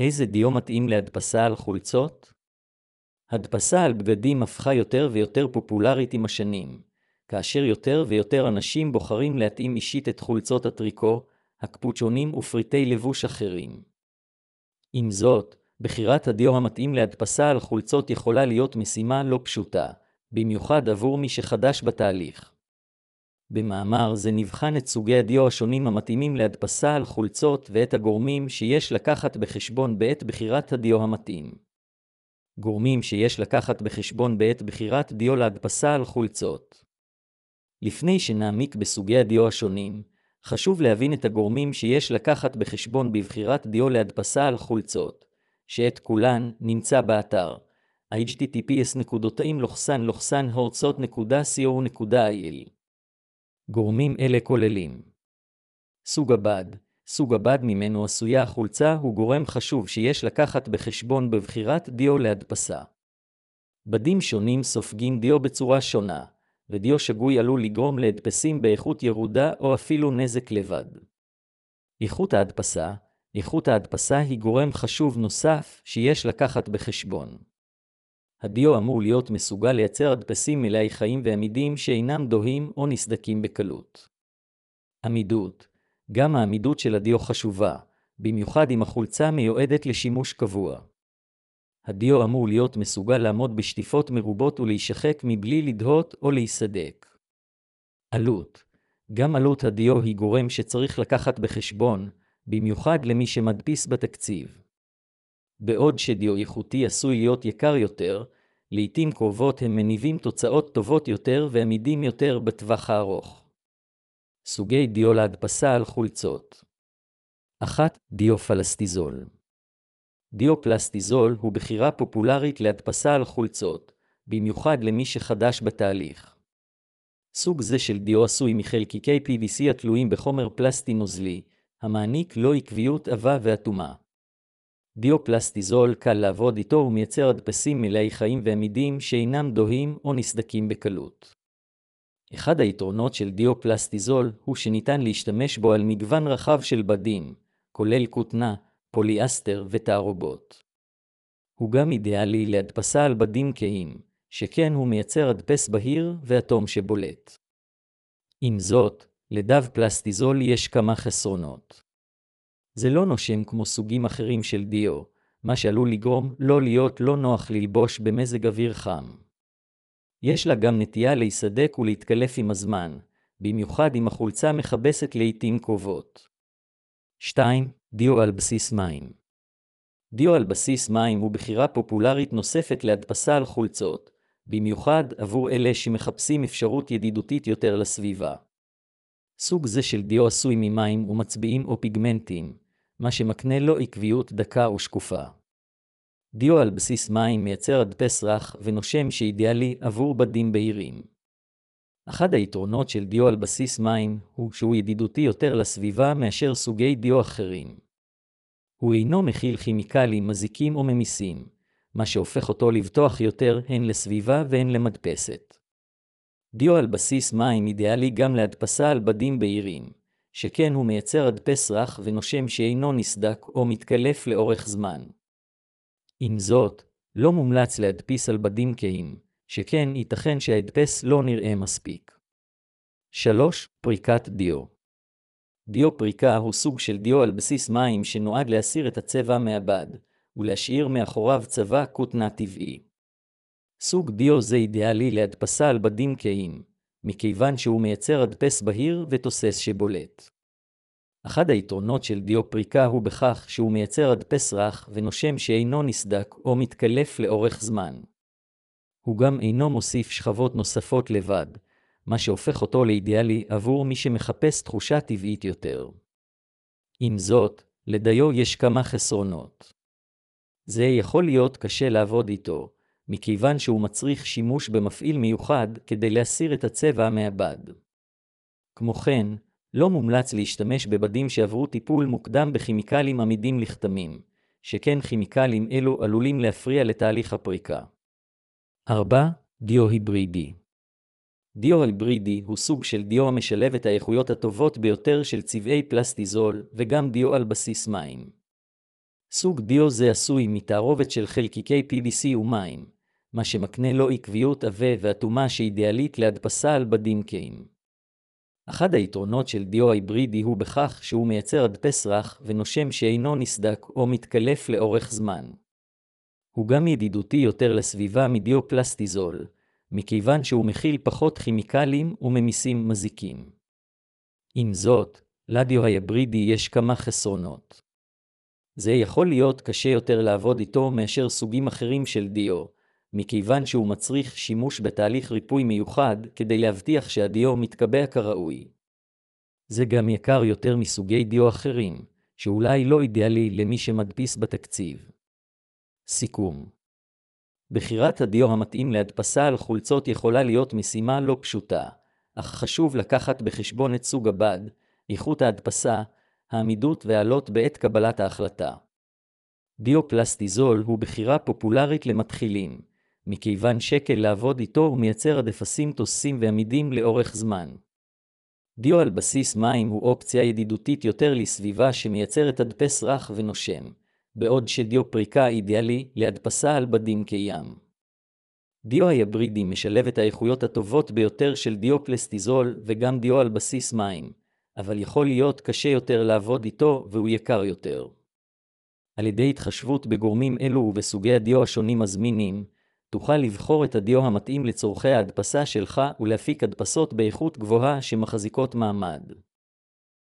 איזה דיו מתאים להדפסה על חולצות? הדפסה על בגדים הפכה יותר ויותר פופולרית עם השנים, כאשר יותר ויותר אנשים בוחרים להתאים אישית את חולצות הטריקו, הקפוצ'ונים ופריטי לבוש אחרים. עם זאת, בחירת הדיו המתאים להדפסה על חולצות יכולה להיות משימה לא פשוטה, במיוחד עבור מי שחדש בתהליך. במאמר זה נבחן את סוגי הדיו השונים המתאימים להדפסה על חולצות ואת הגורמים שיש לקחת בחשבון בעת בחירת הדיו המתאים. גורמים שיש לקחת בחשבון בעת בחירת דיו להדפסה על חולצות. לפני שנעמיק בסוגי הדיו השונים, חשוב להבין את הגורמים שיש לקחת בחשבון בבחירת דיו להדפסה על חולצות, שאת כולן נמצא באתר https://hortzot.co.il. גורמים אלה כוללים סוג הבד. סוג הבד ממנו עשויה החולצה הוא גורם חשוב שיש לקחת בחשבון בבחירת דיו להדפסה. בדים שונים סופגים דיו בצורה שונה, ודיו שגוי עלול לגרום להדפסים באיכות ירודה או אפילו נזק לבד. איכות ההדפסה. איכות ההדפסה היא גורם חשוב נוסף שיש לקחת בחשבון. הדיו אמור להיות מסוגל לייצר הדפסים מלאי חיים ועמידים שאינם דוהים או נסדקים בקלות. עמידות. גם העמידות של הדיו חשובה, במיוחד אם החולצה מיועדת לשימוש קבוע. הדיו אמור להיות מסוגל לעמוד בשטיפות מרובות ולהישחק מבלי לדהות או להיסדק. עלות. גם עלות הדיו היא גורם שצריך לקחת בחשבון, במיוחד למי שמדפיס בתקציב. בעוד שדיו איכותי עשוי להיות יקר יותר, לעתים קרובות הם מניבים תוצאות טובות יותר ועמידים יותר בטווח הארוך. סוגי דיו להדפסה על חולצות. 1. דיו פלסטיזול. דיו פלסטיזול הוא בחירה פופולרית להדפסה על חולצות, במיוחד למי שחדש בתהליך. סוג זה של דיו עשוי מחלקיקי PVC התלויים בחומר פלסטי נוזלי, המעניק לו עקביות עבה ואטומה. דיו פלסטיזול קל לעבוד איתו ומייצר הדפסים מלאי חיים ועמידים שאינם דוהים או נסדקים בקלות. אחד היתרונות של דיו פלסטיזול הוא שניתן להשתמש בו על מגוון רחב של בדים, כולל כותנה, פוליאסטר ותערובות. הוא גם אידיאלי להדפסה על בדים כהים, שכן הוא מייצר הדפס בהיר ואטום שבולט. עם זאת, לדב פלסטיזול יש כמה חסרונות. זה לא נושם כמו סוגים אחרים של דיו, מה שעלול לגרום לא להיות לא נוח ללבוש במזג אוויר חם. יש לה גם נטייה להיסדק ולהתקלף עם הזמן, במיוחד אם החולצה מכבסת לעתים קרובות. 2. דיו על בסיס מים. דיו על בסיס מים הוא בחירה פופולרית נוספת להדפסה על חולצות, במיוחד עבור אלה שמחפשים אפשרות ידידותית יותר לסביבה. סוג זה של דיו עשוי ממים ומצביעים או פיגמנטים, מה שמקנה לו עקביות דקה ושקופה. דיו על בסיס מים מייצר הדפס רך ונושם שאידיאלי עבור בדים בהירים. אחד היתרונות של דיו על בסיס מים הוא שהוא ידידותי יותר לסביבה מאשר סוגי דיו אחרים. הוא אינו מכיל כימיקלים מזיקים או ממיסים, מה שהופך אותו לבטוח יותר הן לסביבה והן למדפסת. דיו על בסיס מים אידיאלי גם להדפסה על בדים בהירים, שכן הוא מייצר הדפס רך ונושם שאינו נסדק או מתקלף לאורך זמן. עם זאת, לא מומלץ להדפיס על בדים כהים, שכן ייתכן שההדפס לא נראה מספיק. 3. פריקת דיו. דיו פריקה הוא סוג של דיו על בסיס מים שנועד להסיר את הצבע מהבד, ולהשאיר מאחוריו צבע כותנה טבעי. סוג דיו זה אידיאלי להדפסה על בדים כהים, מכיוון שהוא מייצר הדפס בהיר ותוסס שבולט. אחד היתרונות של דיו פריקה הוא בכך שהוא מייצר הדפס רך ונושם שאינו נסדק או מתקלף לאורך זמן. הוא גם אינו מוסיף שכבות נוספות לבד, מה שהופך אותו לאידיאלי עבור מי שמחפש תחושה טבעית יותר. עם זאת, לדיו יש כמה חסרונות. זה יכול להיות קשה לעבוד איתו, מכיוון שהוא מצריך שימוש במפעיל מיוחד כדי להסיר את הצבע מהבד. כמו כן, לא מומלץ להשתמש בבדים שעברו טיפול מוקדם בכימיקלים עמידים לכתמים, שכן כימיקלים אלו עלולים להפריע לתהליך הפריקה. 4. דיו היברידי. דיו היברידי הוא סוג של דיו המשלב את האיכויות הטובות ביותר של צבעי פלסטיזול וגם דיו על בסיס מים. סוג דיו זה עשוי מתערובת של חלקיקי PVC ומים, מה שמקנה לו עקביות עבה ואטומה שאידיאלית להדפסה על בדים קיים. אחד היתרונות של דיו היברידי הוא בכך שהוא מייצר הדפס רך ונושם שאינו נסדק או מתקלף לאורך זמן. הוא גם ידידותי יותר לסביבה מדיו פלסטיזול, מכיוון שהוא מכיל פחות כימיקלים וממיסים מזיקים. עם זאת, לדיו ההיברידי יש כמה חסרונות. זה יכול להיות קשה יותר לעבוד איתו מאשר סוגים אחרים של דיו, מכיוון שהוא מצריך שימוש בתהליך ריפוי מיוחד כדי להבטיח שהדיו מתקבע כראוי. זה גם יקר יותר מסוגי דיו אחרים, שאולי לא אידיאלי למי שמדפיס בתקציב. סיכום. בחירת הדיו המתאים להדפסה על חולצות יכולה להיות משימה לא פשוטה, אך חשוב לקחת בחשבון את סוג הבד, איכות ההדפסה, העמידות והעלות בעת קבלת ההחלטה. דיו פלסטיזול הוא בחירה פופולרית למתחילים, מכיוון שקל לעבוד איתו ומייצר הדפסים תוססים ועמידים לאורך זמן. דיו על בסיס מים הוא אופציה ידידותית יותר לסביבה שמייצרת הדפס רך ונושם, בעוד שדיו פריקה אידיאלי להדפסה על בדים קיים. דיו ההיברידי משלב את האיכויות הטובות ביותר של דיו פלסטיזול וגם דיו על בסיס מים, אבל יכול להיות קשה יותר לעבוד איתו והוא יקר יותר. על ידי התחשבות בגורמים אלו ובסוגי הדיו השונים הזמינים, תוכל לבחור את הדיו המתאים לצורכי ההדפסה שלך ולהפיק הדפסות באיכות גבוהה שמחזיקות מעמד.